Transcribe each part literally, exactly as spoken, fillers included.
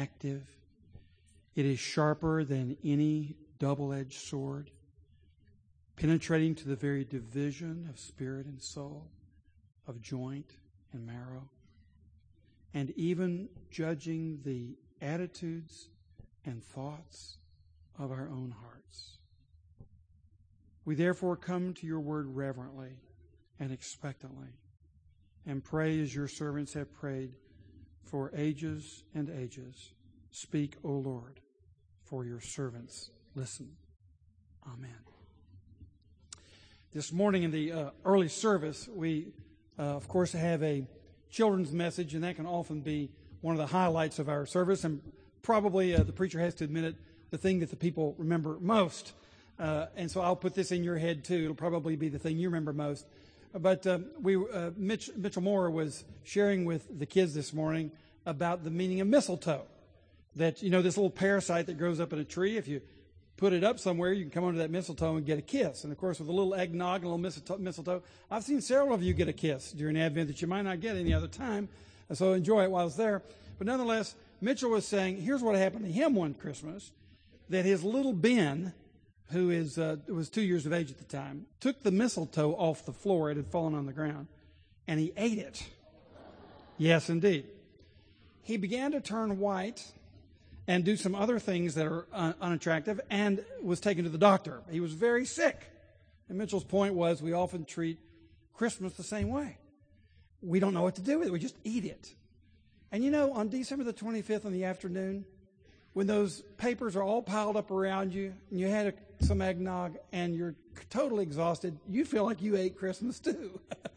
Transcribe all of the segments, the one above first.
active. It is sharper than any double-edged sword, penetrating to the very division of spirit and soul, of joint and marrow, and even judging the attitudes and thoughts of our own hearts. We therefore come to your word reverently and expectantly, and pray as your servants have prayed for ages and ages. Speak, O Lord, for your servants listen. Amen. This morning in the uh, early service, we, uh, of course, have a children's message, and that can often be one of the highlights of our service, and probably uh, the preacher has to admit it, the thing that the people remember most. Uh, and so I'll put this in your head, too. It'll probably be the thing you remember most. But uh, we, uh, Mitch, Mitchell Moore was sharing with the kids this morning about the meaning of mistletoe. That, you know, this little parasite that grows up in a tree, if you put it up somewhere, you can come under that mistletoe and get a kiss. And, of course, with a little eggnog and a little mistletoe, mistletoe, I've seen several of you get a kiss during Advent that you might not get any other time. So enjoy it while it's there. But nonetheless, Mitchell was saying, here's what happened to him one Christmas, that his little Ben, who is uh, was two years of age at the time, took the mistletoe off the floor. It had fallen on the ground, and he ate it. Yes, indeed. He began to turn white and do some other things that are un- unattractive, and was taken to the doctor. He was very sick. And Mitchell's point was, we often treat Christmas the same way. We don't know what to do with it. We just eat it. And you know, on December the twenty-fifth in the afternoon, when those papers are all piled up around you, and you had a, some eggnog, and you're totally exhausted, you feel like you ate Christmas too.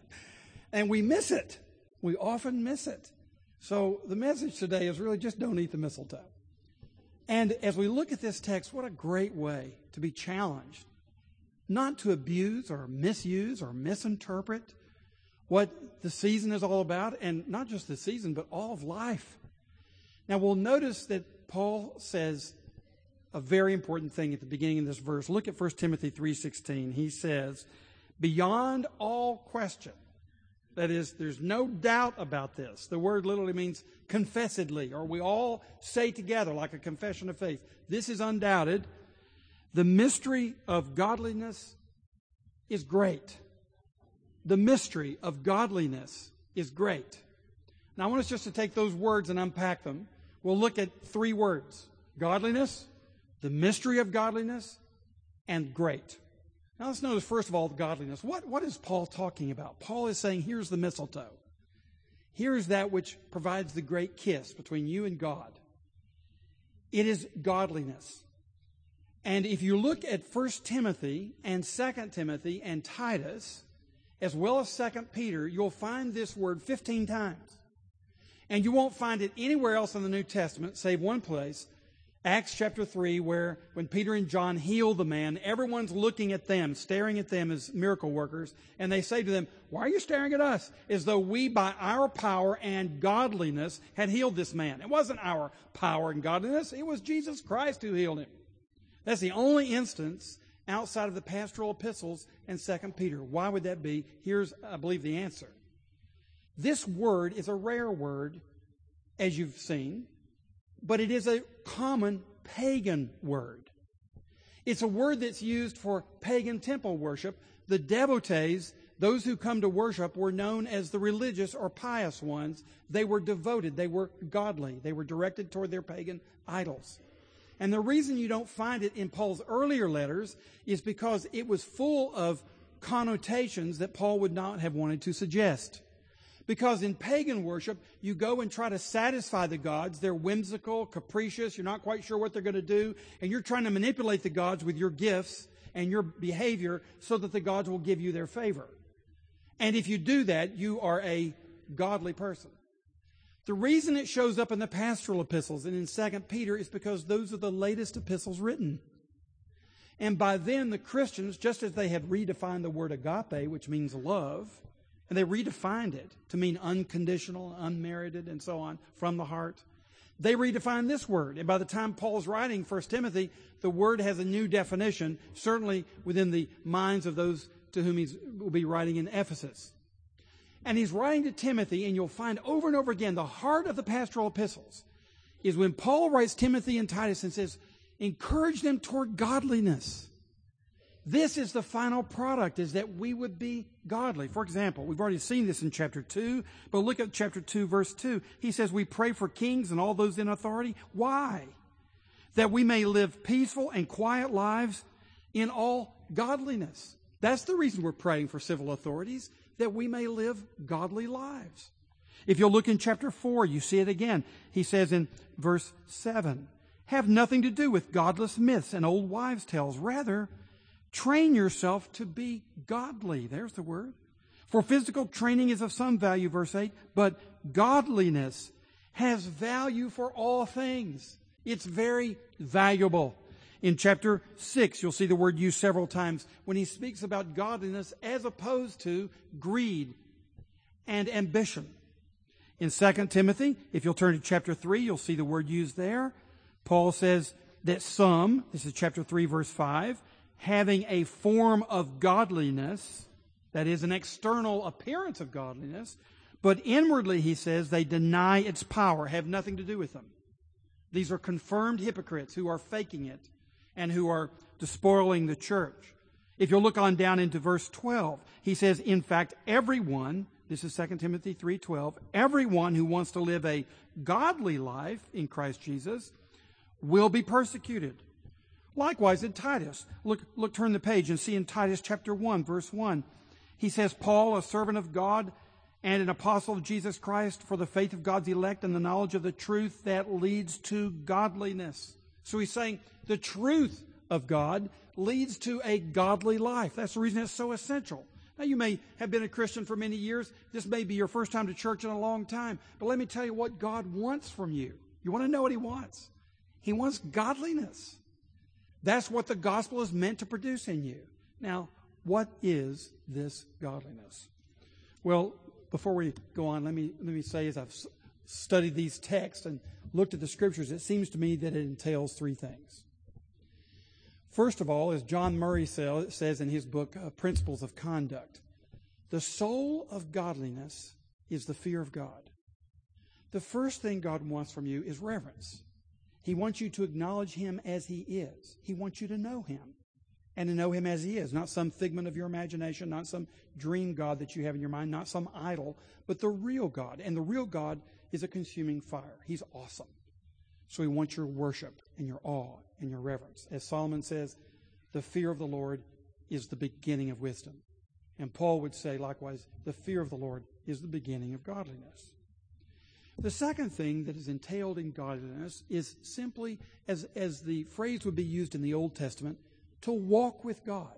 And we miss it. We often miss it. So the message today is really just don't eat the mistletoe. And as we look at this text, what a great way to be challenged, not to abuse or misuse or misinterpret what the season is all about, and not just the season, but all of life. Now we'll notice that Paul says a very important thing at the beginning of this verse. Look at First Timothy three sixteen. He says, beyond all question, that is, there's no doubt about this. The word literally means confessedly, or we all say together like a confession of faith. This is undoubted. The mystery of godliness is great. The mystery of godliness is great. Now I want us just to take those words and unpack them. We'll look at three words: godliness, the mystery of godliness, and great. Now let's notice first of all godliness. What, what is Paul talking about? Paul is saying, here's the mistletoe. Here's that which provides the great kiss between you and God. It is godliness. And if you look at First Timothy and Second Timothy and Titus, as well as Second Peter, you'll find this word fifteen times. And you won't find it anywhere else in the New Testament, save one place, Acts chapter three, where when Peter and John heal the man, everyone's looking at them, staring at them as miracle workers, and they say to them, why are you staring at us? As though we, by our power and godliness, had healed this man. It wasn't our power and godliness. It was Jesus Christ who healed him. That's the only instance outside of the pastoral epistles and Second Peter. Why would that be? Here's, I believe, the answer. This word is a rare word, as you've seen, but it is a common pagan word. It's a word that's used for pagan temple worship. The devotees, those who come to worship, were known as the religious or pious ones. They were devoted. They were godly. They were directed toward their pagan idols. And the reason you don't find it in Paul's earlier letters is because it was full of connotations that Paul would not have wanted to suggest. Because in pagan worship, you go and try to satisfy the gods. They're whimsical, capricious. You're not quite sure what they're going to do. And you're trying to manipulate the gods with your gifts and your behavior so that the gods will give you their favor. And if you do that, you are a godly person. The reason it shows up in the pastoral epistles and in Second Peter is because those are the latest epistles written. And by then, the Christians, just as they had redefined the word agape, which means love, and they redefined it to mean unconditional, unmerited, and so on, from the heart. They redefined this word. And by the time Paul's writing First Timothy, the word has a new definition, certainly within the minds of those to whom he will be writing in Ephesus. And he's writing to Timothy, and you'll find over and over again the heart of the pastoral epistles is when Paul writes Timothy and Titus and says, encourage them toward godliness. This is the final product, is that we would be godly. For example, we've already seen this in chapter two, but look at chapter two, verse two. He says, we pray for kings and all those in authority. Why? That we may live peaceful and quiet lives in all godliness. That's the reason we're praying for civil authorities, that we may live godly lives. If you'll look in chapter four, you see it again. He says in verse seven, have nothing to do with godless myths and old wives' tales. Rather, train yourself to be godly. There's the word. For physical training is of some value, verse eight, but godliness has value for all things. It's very valuable. In chapter six, you'll see the word used several times when he speaks about godliness as opposed to greed and ambition. In Second Timothy, if you'll turn to chapter three, you'll see the word used there. Paul says that some, this is chapter three, verse five, having a form of godliness, that is an external appearance of godliness, but inwardly, he says, they deny its power, have nothing to do with them. These are confirmed hypocrites who are faking it and who are despoiling the church. If you'll look on down into verse twelve, he says, in fact, everyone, this is Second Timothy three twelve, everyone who wants to live a godly life in Christ Jesus will be persecuted. Likewise in Titus, look, look, turn the page and see in Titus chapter one, verse one, he says, Paul, a servant of God and an apostle of Jesus Christ, for the faith of God's elect and the knowledge of the truth that leads to godliness. So he's saying the truth of God leads to a godly life. That's the reason it's so essential. Now, you may have been a Christian for many years. This may be your first time to church in a long time. But let me tell you what God wants from you. You want to know what He wants? He wants godliness. That's what the gospel is meant to produce in you. Now, what is this godliness? Well, before we go on, let me let me say, as I've studied these texts and looked at the scriptures, it seems to me that it entails three things. First of all, as John Murray says in his book, uh, Principles of Conduct, the soul of godliness is the fear of God. The first thing God wants from you is reverence. He wants you to acknowledge Him as He is. He wants you to know Him, and to know Him as He is, not some figment of your imagination, not some dream God that you have in your mind, not some idol, but the real God. And the real God is a consuming fire. He's awesome. So He wants your worship and your awe and your reverence. As Solomon says, the fear of the Lord is the beginning of wisdom. And Paul would say likewise, the fear of the Lord is the beginning of godliness. The second thing that is entailed in godliness is simply, as, as the phrase would be used in the Old Testament, to walk with God.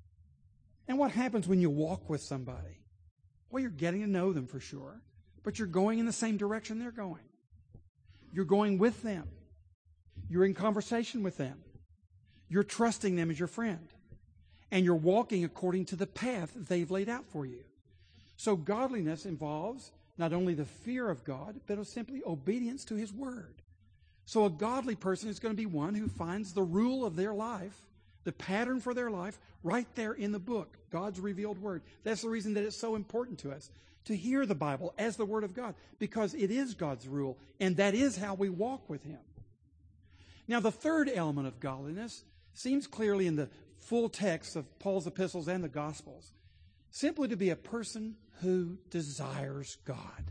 And what happens when you walk with somebody? Well, you're getting to know them for sure, but you're going in the same direction they're going. You're going with them. You're in conversation with them. You're trusting them as your friend. And you're walking according to the path that they've laid out for you. So godliness involves not only the fear of God, but simply obedience to His Word. So a godly person is going to be one who finds the rule of their life, the pattern for their life, right there in the book, God's revealed Word. That's the reason that it's so important to us to hear the Bible as the Word of God, because it is God's rule, and that is how we walk with Him. Now, the third element of godliness seems clearly in the full text of Paul's epistles and the Gospels, simply to be a person who desires God.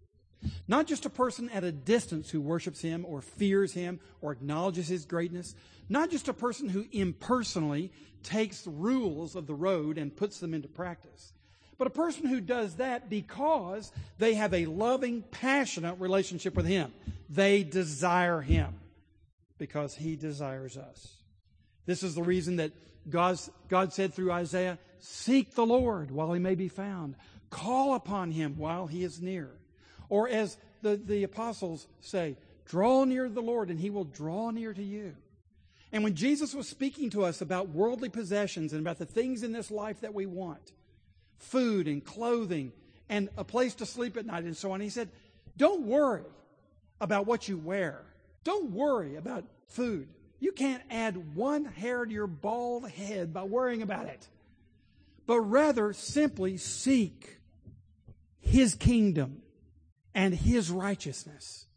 Not just a person at a distance who worships Him or fears Him or acknowledges His greatness. Not just a person who impersonally takes the rules of the road and puts them into practice. But a person who does that because they have a loving, passionate relationship with Him. They desire Him because He desires us. This is the reason that God's, God said through Isaiah, seek the Lord while He may be found. Call upon Him while He is near. Or as the, the apostles say, draw near to the Lord and He will draw near to you. And when Jesus was speaking to us about worldly possessions and about the things in this life that we want, food and clothing and a place to sleep at night and so on, He said, don't worry about what you wear. Don't worry about food. You can't add one hair to your bald head by worrying about it. But rather simply seek His kingdom and His righteousness.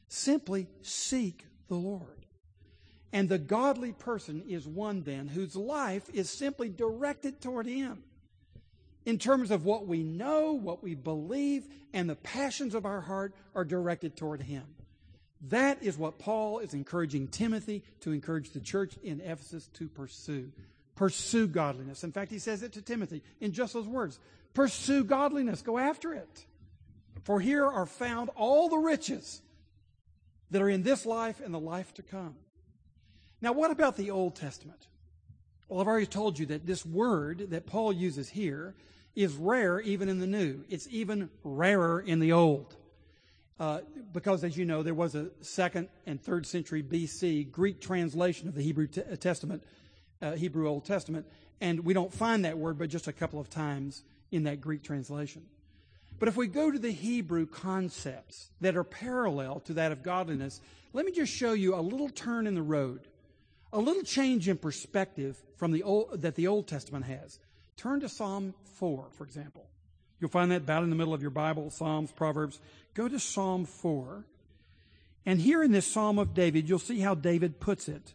Simply seek the Lord. And the godly person is one then whose life is simply directed toward Him in terms of what we know, what we believe, and the passions of our heart are directed toward Him. That is what Paul is encouraging Timothy to encourage the church in Ephesus to pursue. Pursue godliness. In fact, he says it to Timothy in just those words. Pursue godliness. Go after it. For here are found all the riches that are in this life and the life to come. Now, what about the Old Testament? Well, I've already told you that this word that Paul uses here is rare even in the New. It's even rarer in the Old. Uh, because, as you know, there was a second and third century B C Greek translation of the Hebrew t- Testament, uh, Hebrew Old Testament, and we don't find that word but just a couple of times in that Greek translation. But if we go to the Hebrew concepts that are parallel to that of godliness, let me just show you a little turn in the road, a little change in perspective from the old, that the Old Testament has. Turn to Psalm four, for example. You'll find that about in the middle of your Bible, Psalms, Proverbs. Go to Psalm four. And here in this Psalm of David, you'll see how David puts it.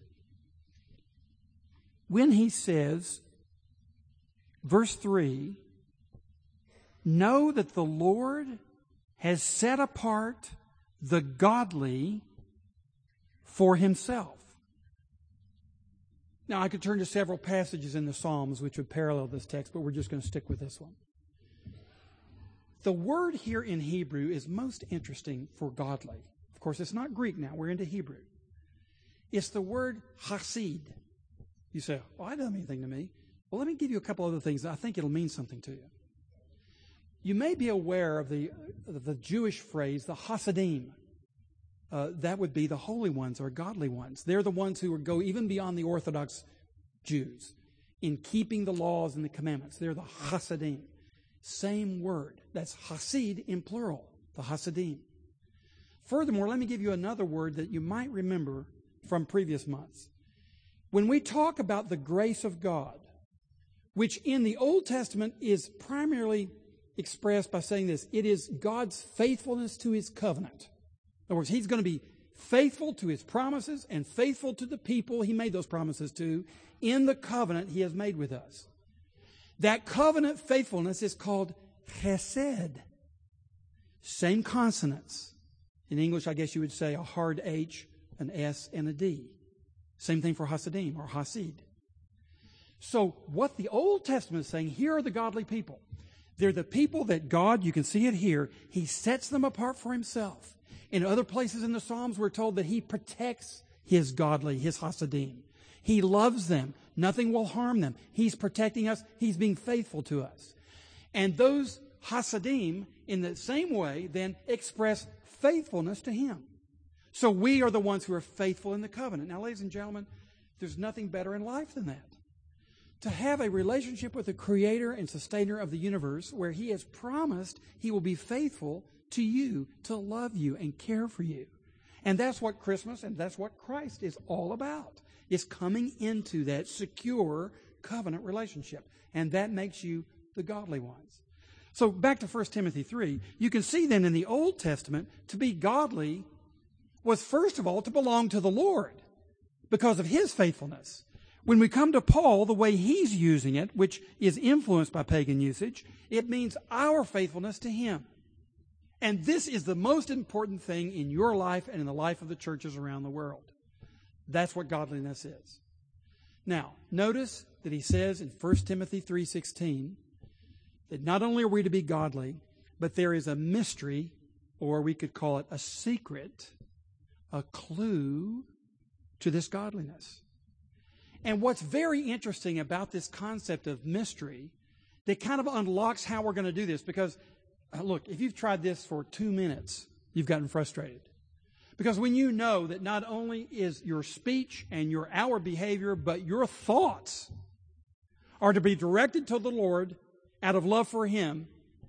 When he says, verse three, know that the Lord has set apart the godly for Himself. Now, I could turn to several passages in the Psalms which would parallel this text, but we're just going to stick with this one. The word here in Hebrew is most interesting for godly. Of course, it's not Greek now. We're into Hebrew. It's the word hasid. You say, well, that doesn't mean anything to me. Well, let me give you a couple other things that I think it'll mean something to you. You may be aware of the, of the Jewish phrase, the Hasidim. Uh, that would be the holy ones or godly ones. They're the ones who would go even beyond the Orthodox Jews in keeping the laws and the commandments. They're the Hasidim. Same word. That's Hasid in plural, the Hasidim. Furthermore, let me give you another word that you might remember from previous months. When we talk about the grace of God, which in the Old Testament is primarily expressed by saying this, it is God's faithfulness to His covenant. In other words, He's going to be faithful to His promises and faithful to the people He made those promises to in the covenant He has made with us. That covenant faithfulness is called chesed. Same consonants. In English, I guess you would say a hard H, an S, and a D. Same thing for Hasidim or Hasid. So what the Old Testament is saying, here are the godly people. They're the people that God, you can see it here, He sets them apart for Himself. In other places in the Psalms, we're told that He protects His godly, His Hasidim. He loves them. Nothing will harm them. He's protecting us. He's being faithful to us. And those Hasidim, in the same way, then express faithfulness to Him. So we are the ones who are faithful in the covenant. Now, ladies and gentlemen, there's nothing better in life than that. To have a relationship with the Creator and Sustainer of the universe where He has promised He will be faithful to you, to love you and care for you. And that's what Christmas and that's what Christ is all about. It's coming into that secure covenant relationship. And that makes you the godly ones. So back to First Timothy three, you can see then in the Old Testament, to be godly was first of all to belong to the Lord because of His faithfulness. When we come to Paul, the way he's using it, which is influenced by pagan usage, it means our faithfulness to Him. And this is the most important thing in your life and in the life of the churches around the world. That's what godliness is. Now, notice that he says in First Timothy three sixteen that not only are we to be godly, but there is a mystery, or we could call it a secret, a clue to this godliness. And what's very interesting about this concept of mystery, that kind of unlocks how we're going to do this, because uh, look, if you've tried this for two minutes, you've gotten frustrated. Because when you know that not only is your speech and your outward behavior, but your thoughts are to be directed to the Lord out of love for Him,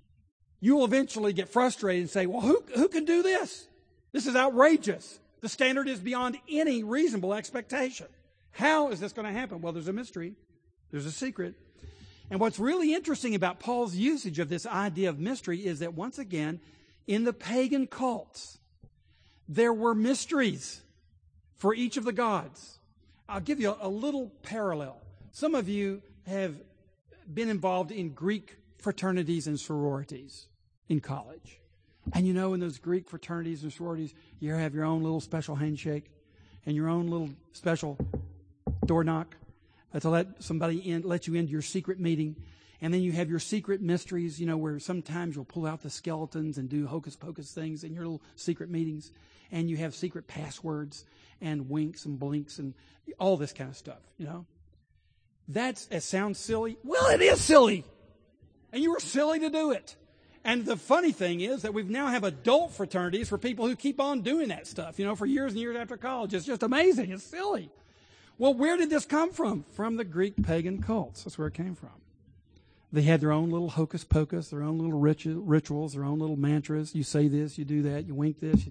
you will eventually get frustrated and say, well, who, who can do this? This is outrageous. The standard is beyond any reasonable expectation. How is this going to happen? Well, there's a mystery. There's a secret. And what's really interesting about Paul's usage of this idea of mystery is that, once again, in the pagan cults, there were mysteries for each of the gods. I'll give you a, a little parallel. Some of you have been involved in Greek fraternities and sororities in college. And you know, in those Greek fraternities and sororities, you have your own little special handshake and your own little special door knock to let somebody in, let you into your secret meeting. And then you have your secret mysteries, you know, where sometimes you'll pull out the skeletons and do hocus pocus things in your little secret meetings. And you have secret passwords and winks and blinks and all this kind of stuff, you know. That's, it sounds silly. Well, it is silly. And you were silly to do it. And the funny thing is that we now have adult fraternities for people who keep on doing that stuff, you know, for years and years after college. It's just amazing. It's silly. Well, where did this come from? From the Greek pagan cults. That's where it came from. They had their own little hocus pocus, their own little ritu- rituals, their own little mantras. You say this, you do that, you wink this. You...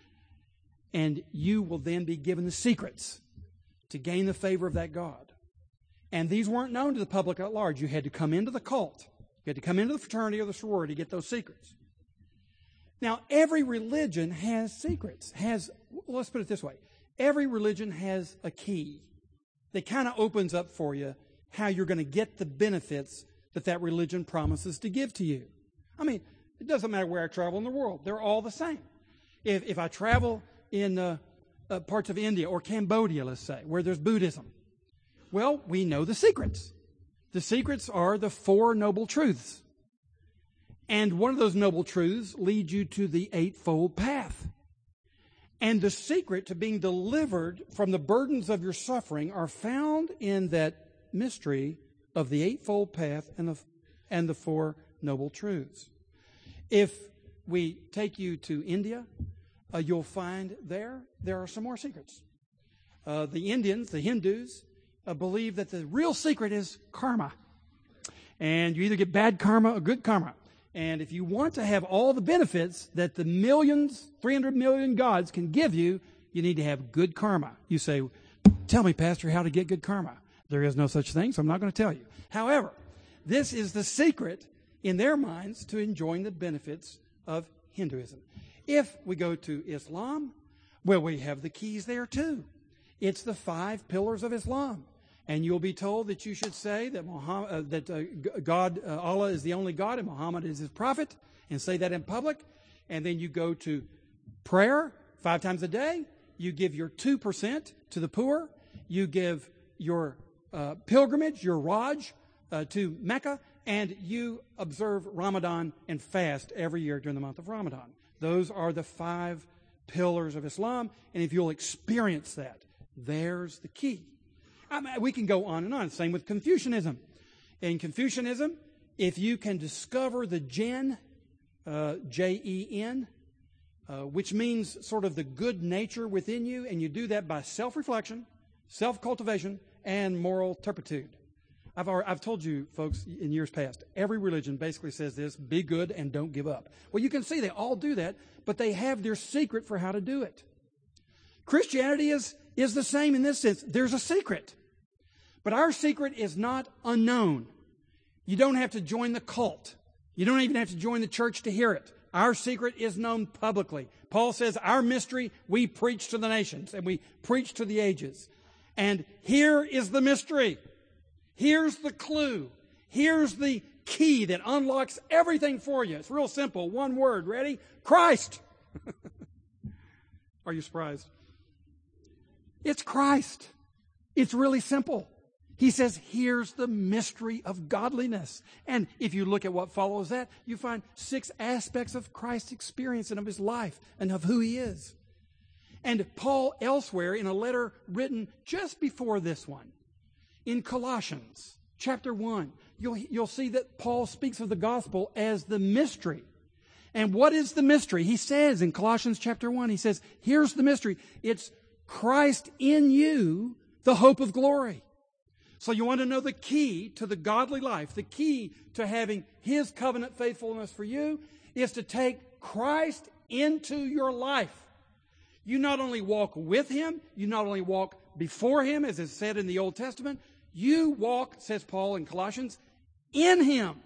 And you will then be given the secrets to gain the favor of that god. And these weren't known to the public at large. You had to come into the cult. You had to come into the fraternity or the sorority to get those secrets. Now, every religion has secrets. Has, well, let's put it this way. Every religion has a key that kind of opens up for you how you're going to get the benefits that that religion promises to give to you. I mean, it doesn't matter where I travel in the world. They're all the same. If, if I travel in uh, uh, parts of India or Cambodia, let's say, where there's Buddhism, well, we know the secrets. The secrets are the Four Noble Truths. And one of those noble truths leads you to the Eightfold Path. And the secret to being delivered from the burdens of your suffering are found in that mystery of the Eightfold Path and the, and the Four Noble Truths. If we take you to India, uh, you'll find there, there are some more secrets. Uh, the Indians, the Hindus, Uh, believe that the real secret is karma. And you either get bad karma or good karma. And if you want to have all the benefits that the millions, three hundred million gods can give you, you need to have good karma. You say, tell me, Pastor, how to get good karma. There is no such thing, so I'm not going to tell you. However, this is the secret in their minds to enjoying the benefits of Hinduism. If we go to Islam, well, we have the keys there too. It's the five pillars of Islam. And you'll be told that you should say that Muhammad, uh, that uh, God, uh, Allah is the only God and Muhammad is his prophet, and say that in public. And then you go to prayer five times a day. You give your two percent to the poor. You give your uh, pilgrimage, your Raj, uh, to Mecca. And you observe Ramadan and fast every year during the month of Ramadan. Those are the five pillars of Islam. And if you'll experience that, there's the key. I mean, we can go on and on. Same with Confucianism. In Confucianism, if you can discover the Jen, uh, J E N, uh, which means sort of the good nature within you, and you do that by self-reflection, self-cultivation, and moral turpitude. I've, already, I've told you, folks, in years past, every religion basically says this: be good and don't give up. Well, you can see they all do that, but they have their secret for how to do it. Christianity is is the same in this sense. There's a secret. But our secret is not unknown. You don't have to join the cult. You don't even have to join the church to hear it. Our secret is known publicly. Paul says our mystery we preach to the nations and we preach to the ages. And here is the mystery. Here's the clue. Here's the key that unlocks everything for you. It's real simple. One word. Ready? Christ. Are you surprised? It's Christ. It's really simple. He says, here's the mystery of godliness. And if you look at what follows that, you find six aspects of Christ's experience and of his life and of who he is. And Paul elsewhere in a letter written just before this one, in Colossians chapter one, you'll, you'll see that Paul speaks of the gospel as the mystery. And what is the mystery? He says in Colossians chapter one, he says, here's the mystery. It's Christ in you, the hope of glory. So you want to know the key to the godly life, the key to having his covenant faithfulness for you is to take Christ into your life. You not only walk with him, you not only walk before him, as is said in the Old Testament, you walk, says Paul in Colossians, in him.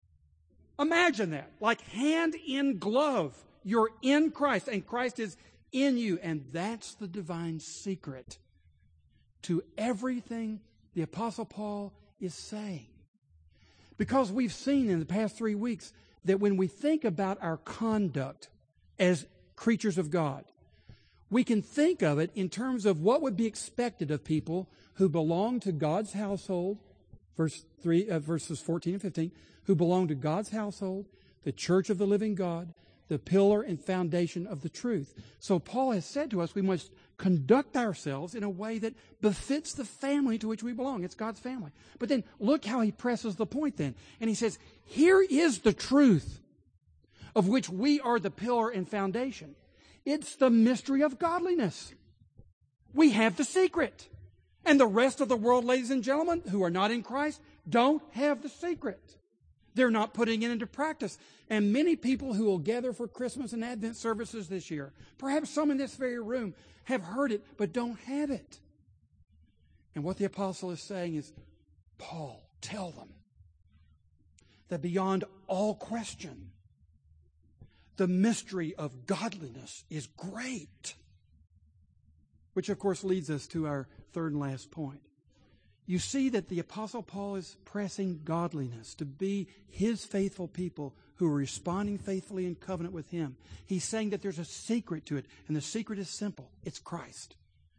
Imagine that, like hand in glove. You're in Christ, and Christ is in you. And that's the divine secret to everything the Apostle Paul is saying. Because we've seen in the past three weeks that when we think about our conduct as creatures of God, we can think of it in terms of what would be expected of people who belong to God's household, verse three, uh, verses fourteen and fifteen, who belong to God's household, the church of the living God, the pillar and foundation of the truth. So Paul has said to us we must conduct ourselves in a way that befits the family to which we belong. It's God's family. But then look how he presses the point then. And he says, here is the truth of which we are the pillar and foundation. It's the mystery of godliness. We have the secret. And the rest of the world, ladies and gentlemen, who are not in Christ, don't have the secret. They're not putting it into practice. And many people who will gather for Christmas and Advent services this year, perhaps some in this very room, have heard it but don't have it. And what the apostle is saying is, Paul, tell them that beyond all question, the mystery of godliness is great. Which, of course, leads us to our third and last point. You see that the Apostle Paul is pressing godliness to be his faithful people who are responding faithfully in covenant with him. He's saying that there's a secret to it, and the secret is simple. It's Christ.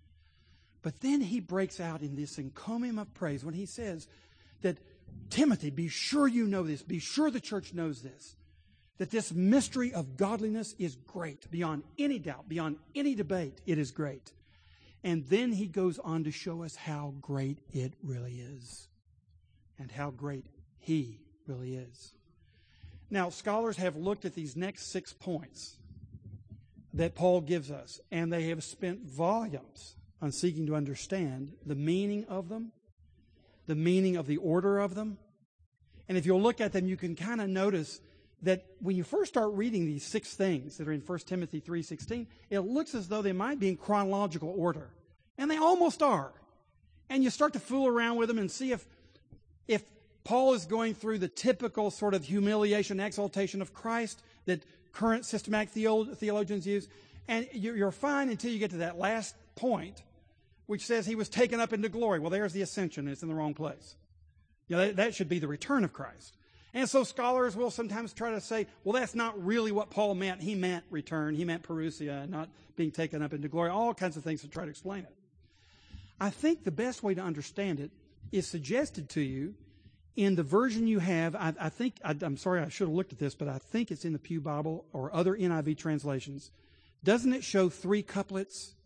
But then he breaks out in this encomium of praise when he says that, Timothy, be sure you know this. Be sure the church knows this. That this mystery of godliness is great, beyond any doubt, beyond any debate. It is great. And then he goes on to show us how great it really is. And how great he really is. Now, scholars have looked at these next six points that Paul gives us, and they have spent volumes on seeking to understand the meaning of them, the meaning of the order of them. And if you'll look at them, you can kind of notice that when you first start reading these six things that are in First Timothy three sixteen, it looks as though they might be in chronological order. And they almost are. And you start to fool around with them and see if, if Paul is going through the typical sort of humiliation, exaltation of Christ that current systematic theolo- theologians use. And you're, you're fine until you get to that last point, which says he was taken up into glory. Well, there's the ascension. It's in the wrong place. You know, that, that should be the return of Christ. And so scholars will sometimes try to say, well, that's not really what Paul meant. He meant return. He meant parousia, not being taken up into glory. All kinds of things to try to explain it. I think the best way to understand it is suggested to you in the version you have. I, I think, I, I'm sorry, I should have looked at this, but I think it's in the Pew Bible or other N I V translations. Doesn't it show three couplets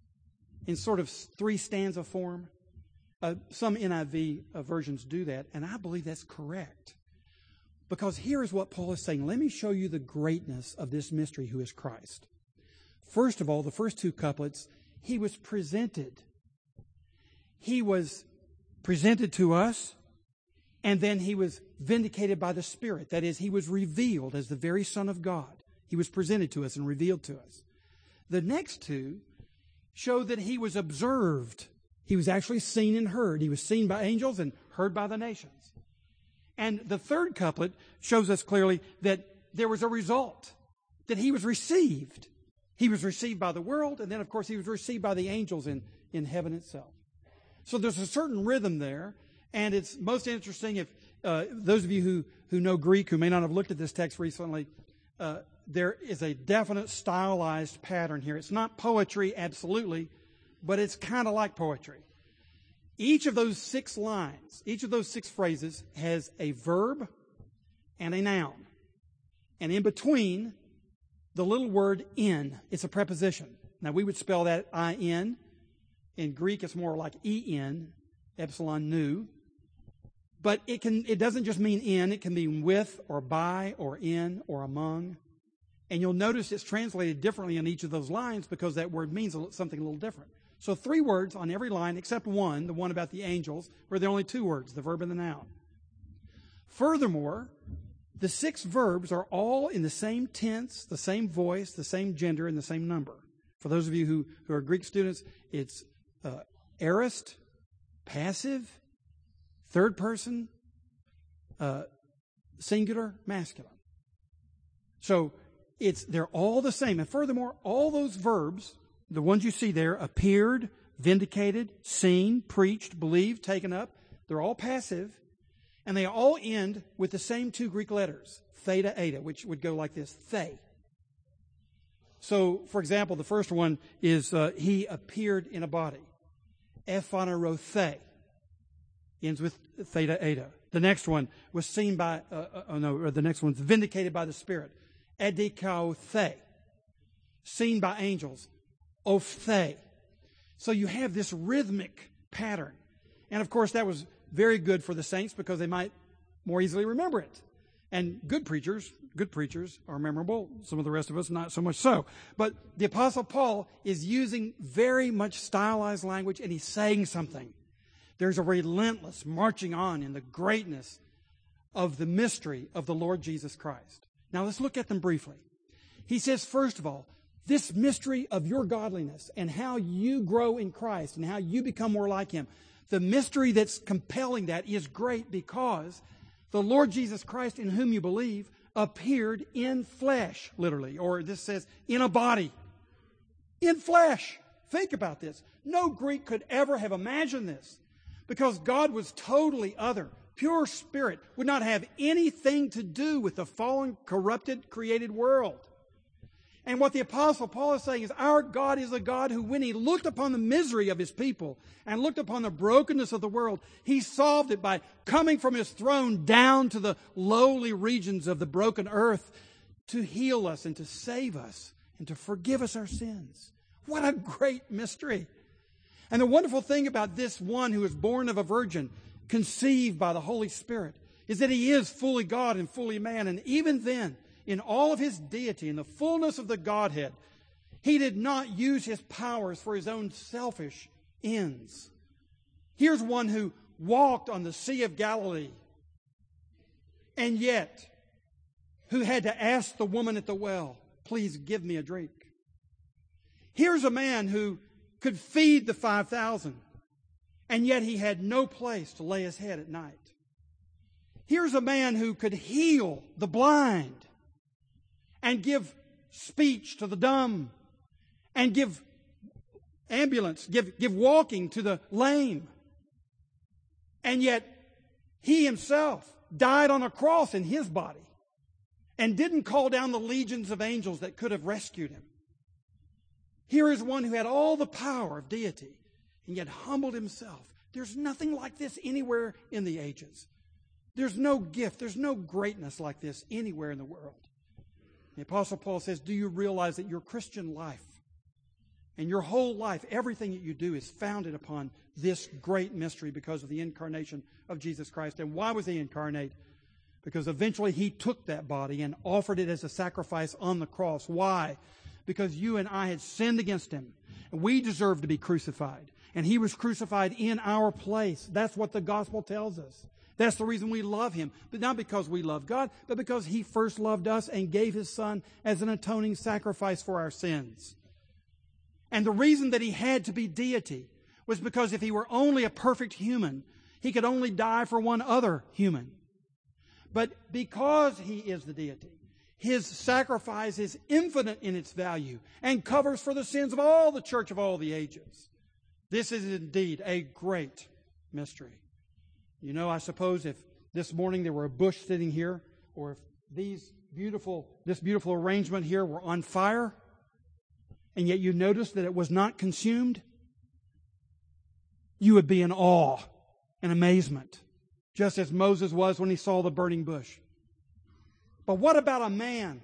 in sort of three stanza form? Uh, some N I V uh, versions do that, and I believe that's correct. Because here is what Paul is saying. Let me show you the greatness of this mystery who is Christ. First of all, the first two couplets, he was presented. He was presented to us, and then he was vindicated by the Spirit. That is, he was revealed as the very Son of God. He was presented to us and revealed to us. The next two show that he was observed. He was actually seen and heard. He was seen by angels and heard by the nations. And the third couplet shows us clearly that there was a result, that he was received. He was received by the world, and then, of course, he was received by the angels in, in heaven itself. So there's a certain rhythm there, and it's most interesting if uh, those of you who, who know Greek, who may not have looked at this text recently, uh, there is a definite stylized pattern here. It's not poetry, absolutely, but it's kind of like poetry. Each of those six lines, each of those six phrases has a verb and a noun. And in between, the little word in, it's a preposition. Now, we would spell that I N. In Greek, it's more like E N, epsilon nu. But it can it doesn't just mean in. It can mean with or by or in or among. And you'll notice it's translated differently in each of those lines because that word means something a little different. So three words on every line except one, the one about the angels, where there are only two words, the verb and the noun. Furthermore, the six verbs are all in the same tense, the same voice, the same gender, and the same number. For those of you who, who are Greek students, it's uh, aorist, passive, third person, uh, singular, masculine. So it's they're all the same. And furthermore, all those verbs, the ones you see there, appeared, vindicated, seen, preached, believed, taken up, they're all passive, and they all end with the same two Greek letters, theta, eta, which would go like this, the. So, for example, the first one is, uh, he appeared in a body. Ephanerothe. Ends with theta, eta. The next one was seen by, uh, uh, no, or the next one's vindicated by the Spirit. Edikaothe. Seen by angels. Ophthe. So you have this rhythmic pattern. And of course that was very good for the saints because they might more easily remember it. And good preachers, good preachers are memorable. Some of the rest of us not so much so. But the Apostle Paul is using very much stylized language and he's saying something. There's a relentless marching on in the greatness of the mystery of the Lord Jesus Christ. Now let's look at them briefly. He says, first of all, this mystery of your godliness and how you grow in Christ and how you become more like Him. The mystery that's compelling that is great because the Lord Jesus Christ in whom you believe appeared in flesh, literally. Or this says, in a body. In flesh. Think about this. No Greek could ever have imagined this because God was totally other. Pure spirit would not have anything to do with the fallen, corrupted, created world. And what the Apostle Paul is saying is our God is a God who, when He looked upon the misery of His people and looked upon the brokenness of the world, He solved it by coming from His throne down to the lowly regions of the broken earth to heal us and to save us and to forgive us our sins. What a great mystery. And the wonderful thing about this one who is born of a virgin, conceived by the Holy Spirit, is that He is fully God and fully man. And even then, in all of His deity, in the fullness of the Godhead, He did not use His powers for His own selfish ends. Here's one who walked on the Sea of Galilee, and yet who had to ask the woman at the well, please give me a drink. Here's a man who could feed the five thousand, and yet he had no place to lay his head at night. Here's a man who could heal the blind, and give speech to the dumb, and give ambulance, give, give walking to the lame. And yet, He Himself died on a cross in His body, and didn't call down the legions of angels that could have rescued Him. Here is one who had all the power of deity, and yet humbled Himself. There's nothing like this anywhere in the ages. There's no gift, there's no greatness like this anywhere in the world. The Apostle Paul says, do you realize that your Christian life and your whole life, everything that you do is founded upon this great mystery because of the incarnation of Jesus Christ. And why was He incarnate? Because eventually He took that body and offered it as a sacrifice on the cross. Why? Because you and I had sinned against Him, and we deserved to be crucified. And He was crucified in our place. That's what the gospel tells us. That's the reason we love Him. But not because we love God, but because He first loved us and gave His Son as an atoning sacrifice for our sins. And the reason that He had to be deity was because if He were only a perfect human, He could only die for one other human. But because He is the deity, His sacrifice is infinite in its value and covers for the sins of all the church of all the ages. This is indeed a great mystery. You know, I suppose if this morning there were a bush sitting here, or if these beautiful, this beautiful arrangement here were on fire, and yet you noticed that it was not consumed, you would be in awe and amazement, just as Moses was when he saw the burning bush. But what about a man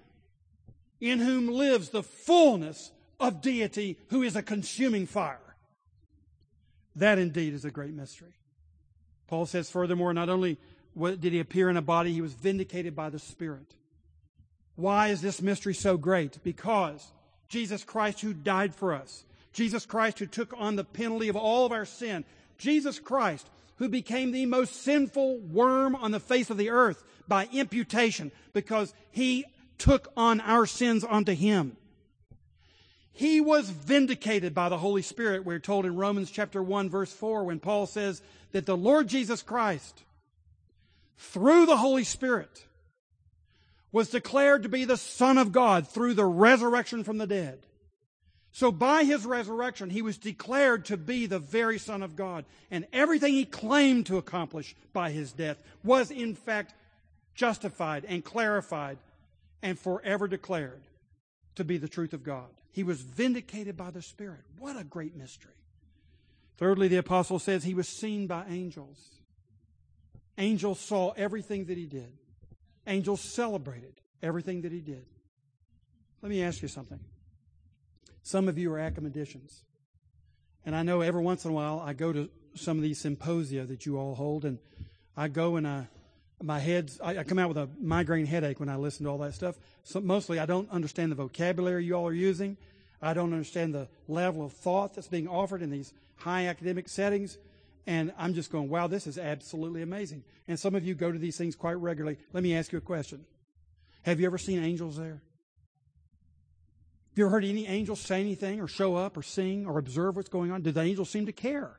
in whom lives the fullness of deity, who is a consuming fire? That indeed is a great mystery. Paul says furthermore, not only did He appear in a body, He was vindicated by the Spirit. Why is this mystery so great? Because Jesus Christ, who died for us, Jesus Christ who took on the penalty of all of our sin, Jesus Christ who became the most sinful worm on the face of the earth by imputation because He took on our sins onto Him. He was vindicated by the Holy Spirit. We're told in Romans chapter one, verse four, when Paul says that the Lord Jesus Christ, through the Holy Spirit, was declared to be the Son of God through the resurrection from the dead. So by His resurrection, He was declared to be the very Son of God. And everything He claimed to accomplish by His death was in fact justified and clarified and forever declared to be the truth of God. He was vindicated by the Spirit. What a great mystery. Thirdly, the apostle says He was seen by angels. Angels saw everything that He did. Angels celebrated everything that He did. Let me ask you something. Some of you are academicians. And I know every once in a while I go to some of these symposia that you all hold, and I go and I, my head's, I, I come out with a migraine headache when I listen to all that stuff. So mostly I don't understand the vocabulary you all are using. I don't understand the level of thought that's being offered in these high academic settings. And I'm just going, wow, this is absolutely amazing. And some of you go to these things quite regularly. Let me ask you a question. Have you ever seen angels there? Have you ever heard any angels say anything or show up or sing or observe what's going on? Do the angels seem to care?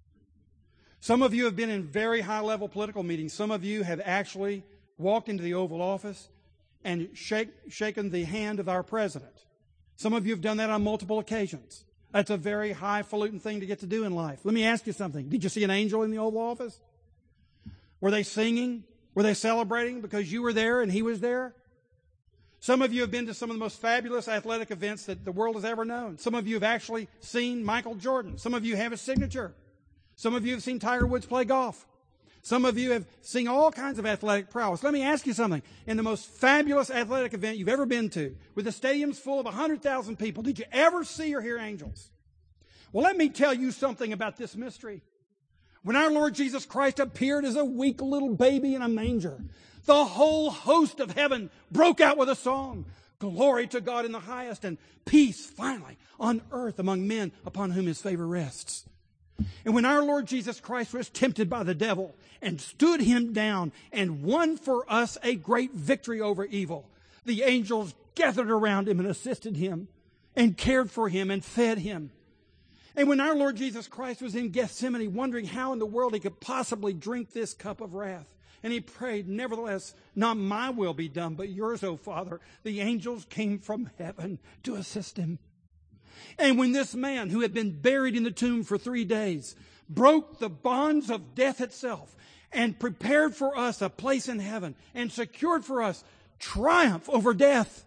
Some of you have been in very high-level political meetings. Some of you have actually walked into the Oval Office and shake, shaken the hand of our president. Some of you have done that on multiple occasions. That's a very highfalutin thing to get to do in life. Let me ask you something. Did you see an angel in the Oval Office? Were they singing? Were they celebrating because you were there and he was there? Some of you have been to some of the most fabulous athletic events that the world has ever known. Some of you have actually seen Michael Jordan. Some of you have his signature. Some of you have seen Tiger Woods play golf. Some of you have seen all kinds of athletic prowess. Let me ask you something. In the most fabulous athletic event you've ever been to, with the stadiums full of one hundred thousand people, did you ever see or hear angels? Well, let me tell you something about this mystery. When our Lord Jesus Christ appeared as a weak little baby in a manger, the whole host of heaven broke out with a song. Glory to God in the highest, and peace, finally, on earth among men upon whom His favor rests. And when our Lord Jesus Christ was tempted by the devil and stood him down and won for us a great victory over evil, the angels gathered around him and assisted him and cared for him and fed him. And when our Lord Jesus Christ was in Gethsemane wondering how in the world He could possibly drink this cup of wrath, and He prayed, nevertheless, not my will be done, but yours, O Father, the angels came from heaven to assist him. And when this man, who had been buried in the tomb for three days, broke the bonds of death itself and prepared for us a place in heaven and secured for us triumph over death,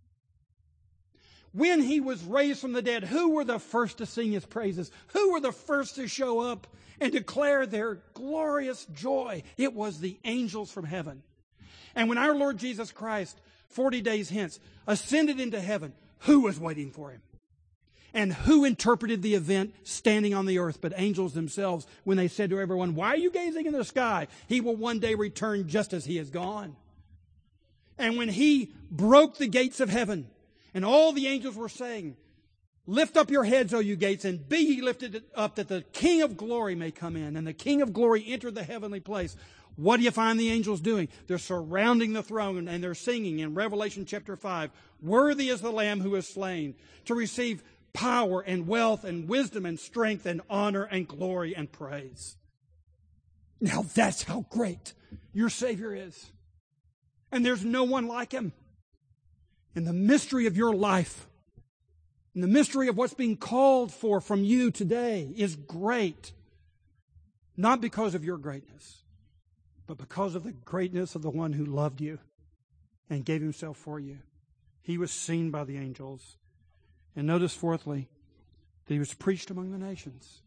when He was raised from the dead, who were the first to sing His praises? Who were the first to show up and declare their glorious joy? It was the angels from heaven. And when our Lord Jesus Christ, forty days hence, ascended into heaven, who was waiting for Him? And who interpreted the event standing on the earth but angels themselves when they said to everyone, why are you gazing in the sky? He will one day return just as He is gone. And when He broke the gates of heaven, and all the angels were saying, lift up your heads, O you gates, and be ye lifted up, that the King of glory may come in. And the King of glory entered the heavenly place. What do you find the angels doing? They're surrounding the throne and they're singing in Revelation chapter five, worthy is the Lamb who is slain to receive power and wealth and wisdom and strength and honor and glory and praise. Now that's how great your Savior is. And there's no one like Him. And the mystery of your life, and the mystery of what's being called for from you today is great. Not because of your greatness, but because of the greatness of the one who loved you and gave Himself for you. He was seen by the angels. And notice, fourthly, that He was preached among the nations.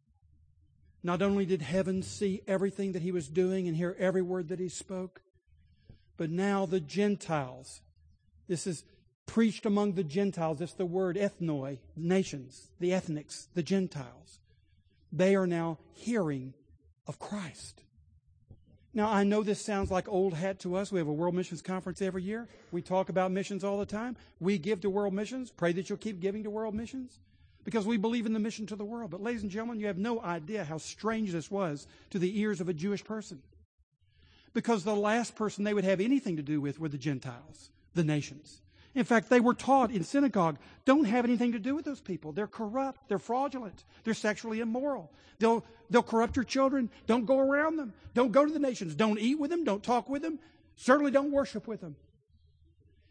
Not only did heaven see everything that He was doing and hear every word that He spoke, but now the Gentiles. This is preached among the Gentiles. It's the word ethnoi, nations, the ethnics, the Gentiles. They are now hearing of Christ. Now, I know this sounds like old hat to us. We have a World Missions Conference every year. We talk about missions all the time. We give to world missions. Pray that you'll keep giving to world missions because we believe in the mission to the world. But ladies and gentlemen, you have no idea how strange this was to the ears of a Jewish person. Because the last person they would have anything to do with were the Gentiles, the nations. In fact, they were taught in synagogue, don't have anything to do with those people. They're corrupt. They're fraudulent. They're sexually immoral. They'll, they'll corrupt your children. Don't go around them. Don't go to the nations. Don't eat with them. Don't talk with them. Certainly don't worship with them.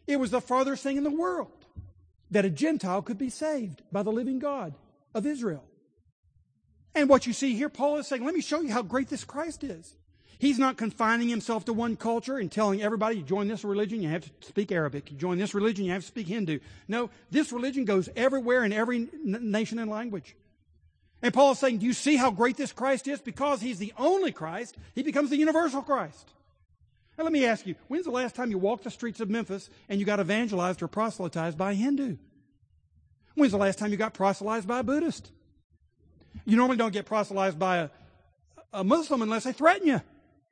It was the farthest thing in the world that a Gentile could be saved by the living God of Israel. And what you see here, Paul is saying, let me show you how great this Christ is. He's not confining himself to one culture and telling everybody, you join this religion, you have to speak Arabic. You join this religion, you have to speak Hindu. No, this religion goes everywhere in every nation and language. And Paul is saying, do you see how great this Christ is? Because He's the only Christ, He becomes the universal Christ. Now let me ask you, when's the last time you walked the streets of Memphis and you got evangelized or proselytized by a Hindu? When's the last time you got proselytized by a Buddhist? You normally don't get proselytized by a, a Muslim unless they threaten you.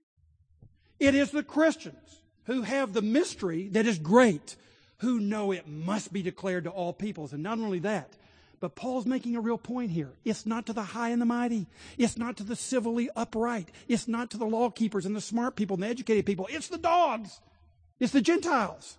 It is the Christians who have the mystery that is great, who know it must be declared to all peoples. And not only that, but Paul's making a real point here. It's not to the high and the mighty. It's not to the civilly upright. It's not to the law keepers and the smart people and the educated people. It's the dogs. It's the Gentiles.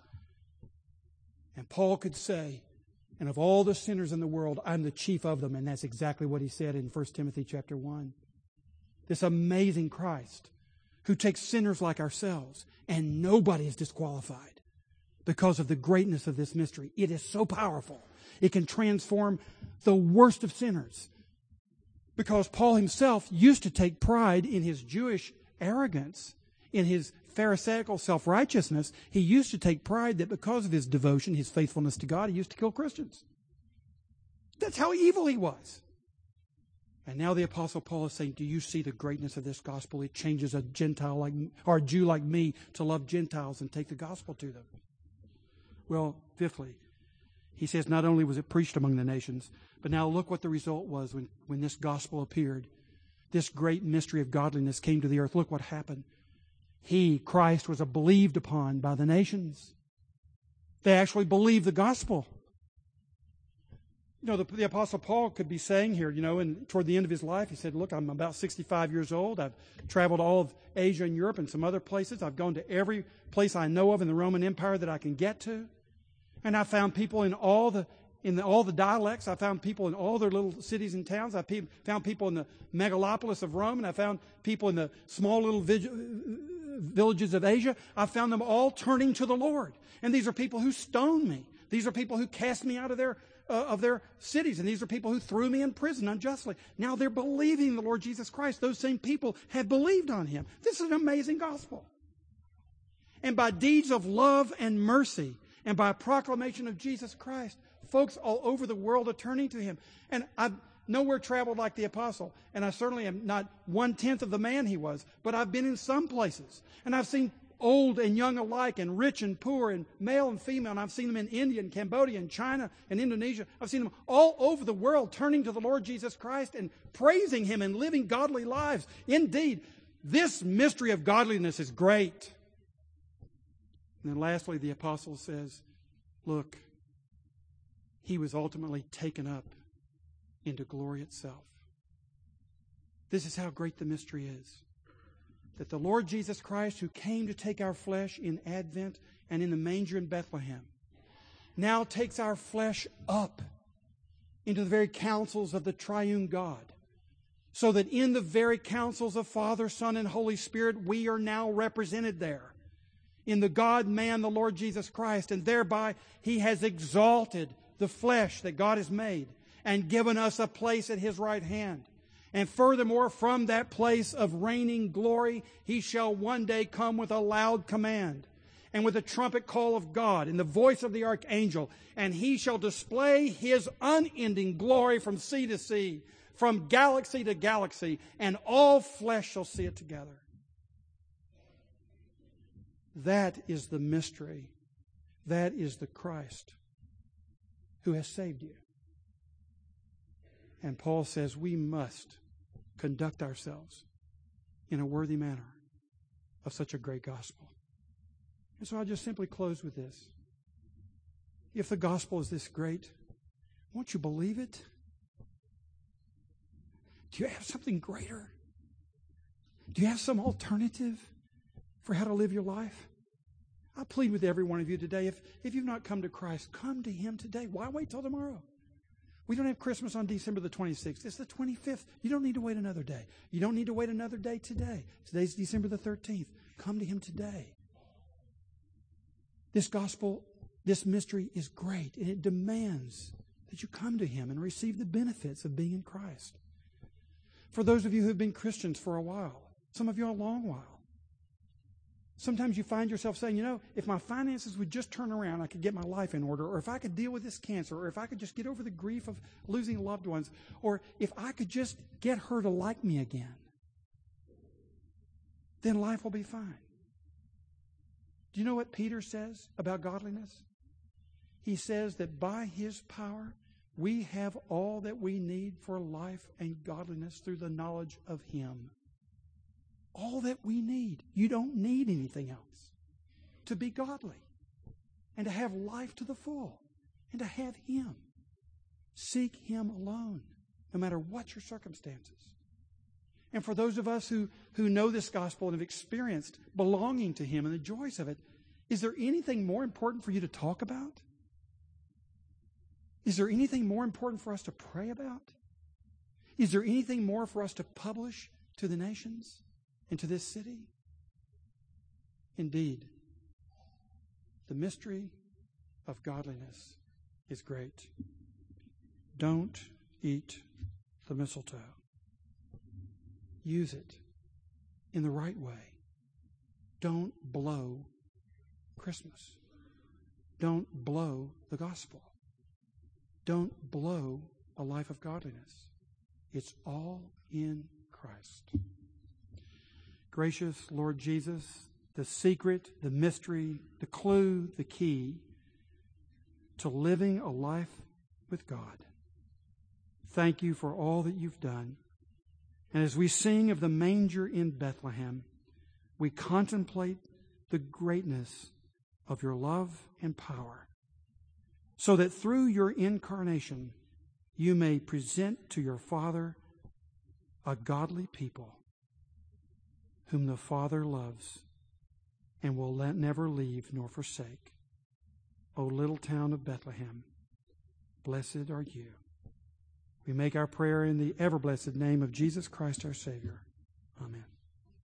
And Paul could say, and of all the sinners in the world, I'm the chief of them. And that's exactly what he said in First Timothy chapter one. This amazing Christ who takes sinners like ourselves, and nobody is disqualified because of the greatness of this mystery. It is so powerful. It can transform the worst of sinners. Because Paul himself used to take pride in his Jewish arrogance, in his Pharisaical self-righteousness. He used to take pride that because of his devotion, his faithfulness to God, he used to kill Christians. That's how evil he was. And now the Apostle Paul is saying, do you see the greatness of this gospel? It changes a Gentile like, or a Jew like me to love Gentiles and take the gospel to them. Well, fifthly, he says not only was it preached among the nations, but now look what the result was when, when this gospel appeared. This great mystery of godliness came to the earth. Look what happened. He, Christ, was believed upon by the nations. They actually believed the gospel. You know, the, the Apostle Paul could be saying here, you know, and toward the end of his life, he said, look, I'm about sixty-five years old. I've traveled all of Asia and Europe and some other places. I've gone to every place I know of in the Roman Empire that I can get to. And I found people in all the in the, all the dialects. I found people in all their little cities and towns. I pe- found people in the megalopolis of Rome, and I found people in the small little vig- villages of Asia. I found them all turning to the Lord. And these are people who stoned me. These are people who cast me out of their uh, of their cities. And these are people who threw me in prison unjustly. Now they're believing in the Lord Jesus Christ. Those same people have believed on Him. This is an amazing gospel. And by deeds of love and mercy, and by a proclamation of Jesus Christ, folks all over the world are turning to Him. And I've nowhere traveled like the apostle. And I certainly am not one-tenth of the man he was. But I've been in some places. And I've seen old and young alike, and rich and poor, and male and female. And I've seen them in India and Cambodia and China and Indonesia. I've seen them all over the world turning to the Lord Jesus Christ and praising Him and living godly lives. Indeed, this mystery of godliness is great. And then lastly, the apostle says, look, He was ultimately taken up into glory itself. This is how great the mystery is. That the Lord Jesus Christ, who came to take our flesh in Advent and in the manger in Bethlehem, now takes our flesh up into the very counsels of the triune God, so that in the very counsels of Father, Son, and Holy Spirit, we are now represented there in the God-man, the Lord Jesus Christ, and thereby He has exalted the flesh that God has made and given us a place at His right hand. And furthermore, from that place of reigning glory, He shall one day come with a loud command and with a trumpet call of God and the voice of the archangel, and He shall display His unending glory from sea to sea, from galaxy to galaxy, and all flesh shall see it together. That is the mystery. That is the Christ who has saved you. And Paul says we must conduct ourselves in a worthy manner of such a great gospel. And so I'll just simply close with this. If the gospel is this great, won't you believe it? Do you have something greater? Do you have some alternative for how to live your life? I plead with every one of you today, if, if you've not come to Christ, come to Him today. Why wait till tomorrow? We don't have Christmas on December the twenty-sixth. It's the twenty-fifth. You don't need to wait another day. You don't need to wait another day today. Today's December the thirteenth. Come to Him today. This gospel This mystery is great, and it demands that you come to Him and receive the benefits of being in Christ. For those of you who have been Christians for a while, some of you a long while, sometimes you find yourself saying, you know, if my finances would just turn around, I could get my life in order, or if I could deal with this cancer, or if I could just get over the grief of losing loved ones, or if I could just get her to like me again, then life will be fine. Do you know what Peter says about godliness? He says that by His power, we have all that we need for life and godliness through the knowledge of Him. All that we need. You don't need anything else to be godly and to have life to the full and to have Him. Seek Him alone, no matter what your circumstances. And for those of us who, who know this gospel and have experienced belonging to Him and the joys of it, is there anything more important for you to talk about? Is there anything more important for us to pray about? Is there anything more for us to publish to the nations and to this city? Indeed, the mystery of godliness is great. Don't eat the mistletoe. Use it in the right way. Don't blow Christmas. Don't blow the gospel. Don't blow a life of godliness. It's all in Christ. Gracious Lord Jesus, the secret, the mystery, the clue, the key to living a life with God. Thank you for all that you've done. And as we sing of the manger in Bethlehem, we contemplate the greatness of your love and power, so that through your incarnation you may present to your Father a godly people whom the Father loves and will let, never leave nor forsake. O little town of Bethlehem, blessed are you. We make our prayer in the ever-blessed name of Jesus Christ our Savior. Amen.